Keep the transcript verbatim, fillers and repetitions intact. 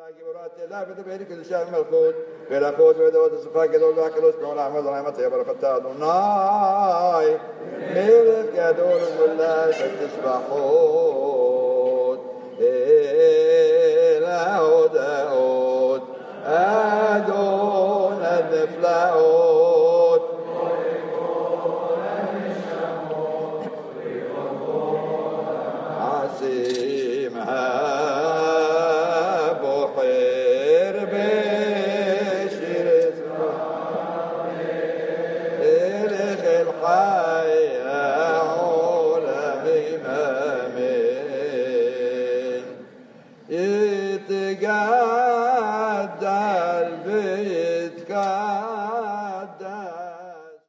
لا بدبير كل شيء ملكوت بلا قوت ودوت الصفاء كدول باكلوس بون أحمد رحمة يا بركة أدوناي ملك يا دور الله تسبحون